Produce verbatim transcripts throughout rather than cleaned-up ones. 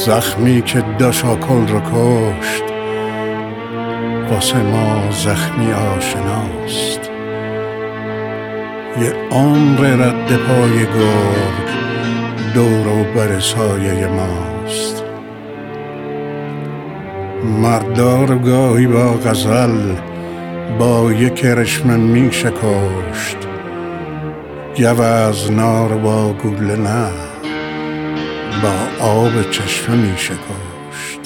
زخمی که داشاکل رو کشت واسه ما زخمی آشناست. یه عمر رد پای گرگ دور و بر سایه ماست. مردار گاهی با غزل با یک کرشمه می شکشت، گوزنا رو با گوله نه با آب چشمه می شکشت.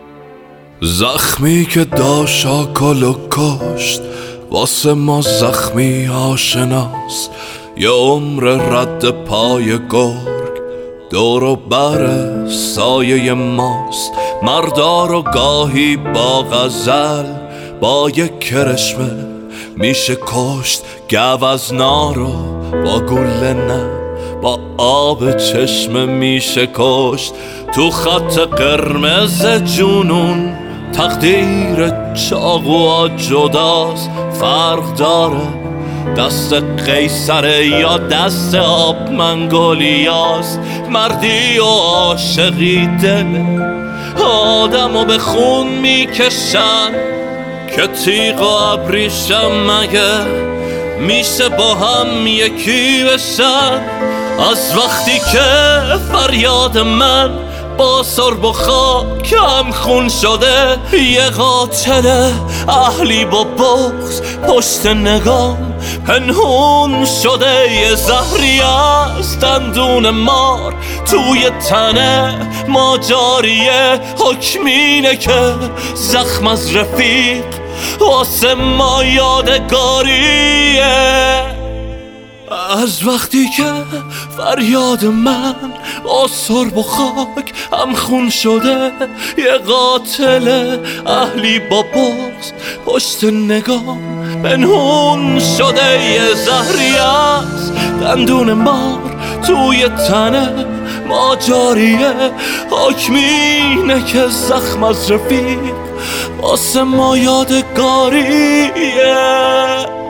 زخمی که داشاکل و کشت واسه ما زخمی آشناست. یه عمر رد پای گرگ دور و بر سایه ماست. مردار و گاهی با غزل با یک کرشمه میشه کشت، گوزنا رو با گله نه با آب چشمه میشه کشت. تو خط قرمز جنون تقدیر چاقوها جداست. فرق داره دست قیصره یا دست آب منگولیاست. مردی و عاشقی دل آدمو به خون میکشن که تیغ و ابریشم مگه میشه با هم یکی بشن. از وقتی که فریاد من با سرب و خاک هم خون شده، یه قاتل اهلی با بغض پشت نگام پنهون شده. یه زهری از دندون مار توی تنه ما جاریه. حکمینه که زخم از رفیق واسه ما یادگاریه. از وقتی که فریاد من با سرب و خاک هم خون شده، یه قاتل اهلی با بغض پشت نگام پنهون شده. یه زهری از دندون مار توی تنه ما جاریه. حکمینه که زخم از رفیق واسه ما یادگاریه.